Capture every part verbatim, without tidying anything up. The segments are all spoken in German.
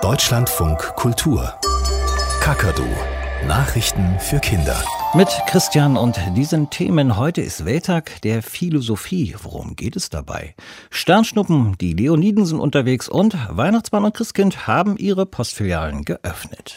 Deutschlandfunk Kultur. Kakadu. Nachrichten für Kinder. Mit Christian und diesen Themen. Heute ist Welttag der Philosophie. Worum geht es dabei? Sternschnuppen, die Leoniden sind unterwegs und Weihnachtsmann und Christkind haben ihre Postfilialen geöffnet.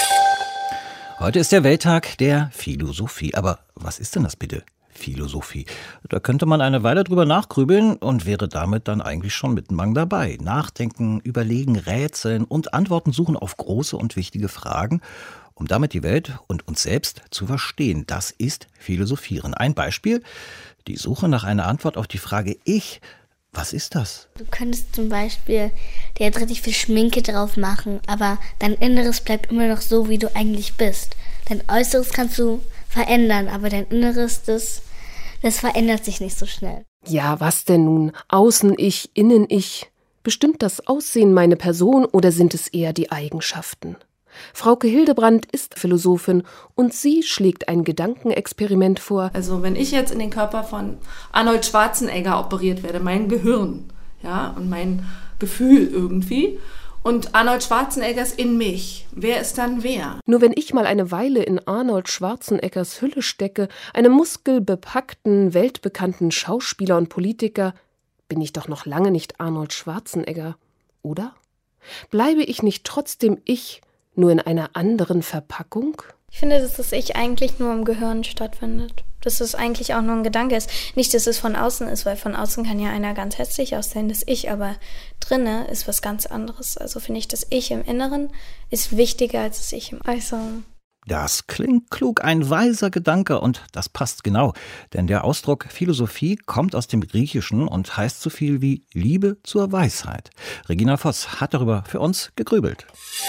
Heute ist der Welttag der Philosophie. Aber was ist denn das bitte? Philosophie. Da könnte man eine Weile drüber nachgrübeln und wäre damit dann eigentlich schon mittenlang dabei. Nachdenken, überlegen, rätseln und Antworten suchen auf große und wichtige Fragen, um damit die Welt und uns selbst zu verstehen. Das ist Philosophieren. Ein Beispiel: die Suche nach einer Antwort auf die Frage Ich. Was ist das? Du könntest zum Beispiel dir jetzt richtig viel Schminke drauf machen, aber dein Inneres bleibt immer noch so, wie du eigentlich bist. Dein Äußeres kannst du verändern, aber dein Inneres, das, das verändert sich nicht so schnell. Ja, was denn nun? Außen-Ich, Innen-Ich? Bestimmt das Aussehen meine Person oder sind es eher die Eigenschaften? Frauke Hildebrandt ist Philosophin und sie schlägt ein Gedankenexperiment vor. Also wenn ich jetzt in den Körper von Arnold Schwarzenegger operiert werde, mein Gehirn, ja, und mein Gefühl irgendwie, und Arnold Schwarzenegger ist in mich, wer ist dann wer? Nur wenn ich mal eine Weile in Arnold Schwarzeneggers Hülle stecke, einem muskelbepackten, weltbekannten Schauspieler und Politiker, bin ich doch noch lange nicht Arnold Schwarzenegger, oder? Bleibe ich nicht trotzdem ich, nur in einer anderen Verpackung? Ich finde, dass das Ich eigentlich nur im Gehirn stattfindet. Dass es eigentlich auch nur ein Gedanke ist. Nicht, dass es von außen ist, weil von außen kann ja einer ganz hässlich aussehen, das Ich, aber drinne ist was ganz anderes. Also finde ich, das Ich im Inneren ist wichtiger als das Ich im Äußeren. Das klingt klug, ein weiser Gedanke, und das passt genau. Denn der Ausdruck Philosophie kommt aus dem Griechischen und heißt so viel wie Liebe zur Weisheit. Regina Voss hat darüber für uns gegrübelt.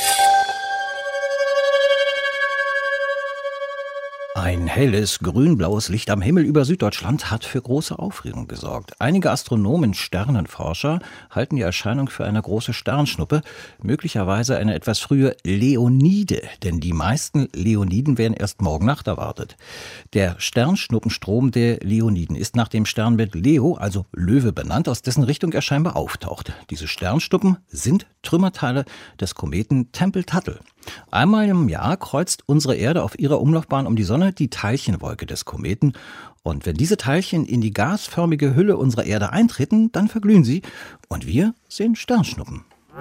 Ein helles, grün-blaues Licht am Himmel über Süddeutschland hat für große Aufregung gesorgt. Einige Astronomen, Sternenforscher halten die Erscheinung für eine große Sternschnuppe, möglicherweise eine etwas frühe Leonide, denn die meisten Leoniden werden erst morgen Nacht erwartet. Der Sternschnuppenstrom der Leoniden ist nach dem Sternbild Leo, also Löwe, benannt, aus dessen Richtung er scheinbar auftaucht. Diese Sternschnuppen sind Trümmerteile des Kometen Tempel-Tuttle. Einmal im Jahr kreuzt unsere Erde auf ihrer Umlaufbahn um die Sonne die Teilchenwolke des Kometen. Und wenn diese Teilchen in die gasförmige Hülle unserer Erde eintreten, dann verglühen sie und wir sehen Sternschnuppen.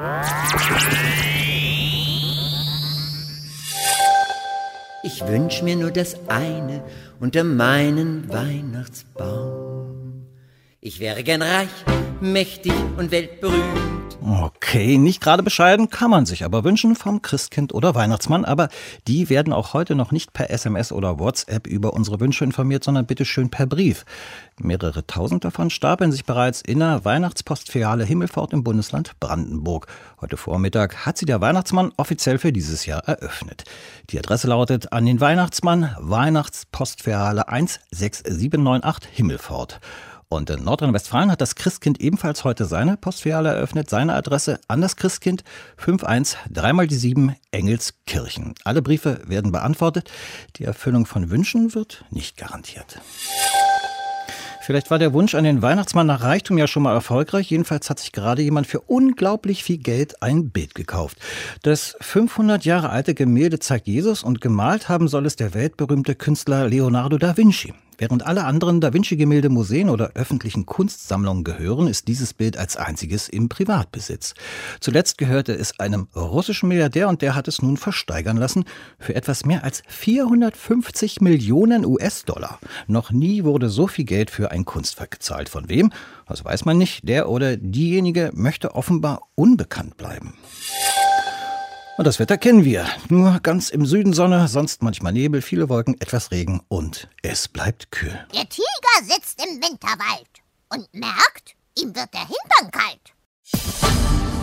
Ich wünsch mir nur das eine unter meinen Weihnachtsbaum. Ich wäre gern reich, mächtig und weltberühmt. Okay, nicht gerade bescheiden kann man sich aber wünschen vom Christkind oder Weihnachtsmann, aber die werden auch heute noch nicht per S M S oder WhatsApp über unsere Wünsche informiert, sondern bitteschön per Brief. Mehrere tausend davon stapeln sich bereits in der Weihnachtspostfiliale Himmelfort im Bundesland Brandenburg. Heute Vormittag hat sie der Weihnachtsmann offiziell für dieses Jahr eröffnet. Die Adresse lautet: an den Weihnachtsmann, Weihnachtspostfiliale eins sechs sieben neun acht Himmelfort. Und in Nordrhein-Westfalen hat das Christkind ebenfalls heute seine Postfiliale eröffnet. Seine Adresse an das Christkind fünf eins drei mal die sieben Engelskirchen. Alle Briefe werden beantwortet. Die Erfüllung von Wünschen wird nicht garantiert. Vielleicht war der Wunsch an den Weihnachtsmann nach Reichtum ja schon mal erfolgreich. Jedenfalls hat sich gerade jemand für unglaublich viel Geld ein Bild gekauft. Das fünfhundert Jahre alte Gemälde zeigt Jesus und gemalt haben soll es der weltberühmte Künstler Leonardo da Vinci. Während alle anderen Da Vinci-Gemälde Museen oder öffentlichen Kunstsammlungen gehören, ist dieses Bild als einziges im Privatbesitz. Zuletzt gehörte es einem russischen Milliardär und der hat es nun versteigern lassen für etwas mehr als vierhundertfünfzig Millionen U S-Dollar. Noch nie wurde so viel Geld für ein Kunstwerk gezahlt. Von wem? Das weiß man nicht. Der oder diejenige möchte offenbar unbekannt bleiben. Und das Wetter kennen wir. Nur ganz im Süden Sonne, sonst manchmal Nebel, viele Wolken, etwas Regen und es bleibt kühl. Der Tiger sitzt im Winterwald und merkt, ihm wird der Hintern kalt.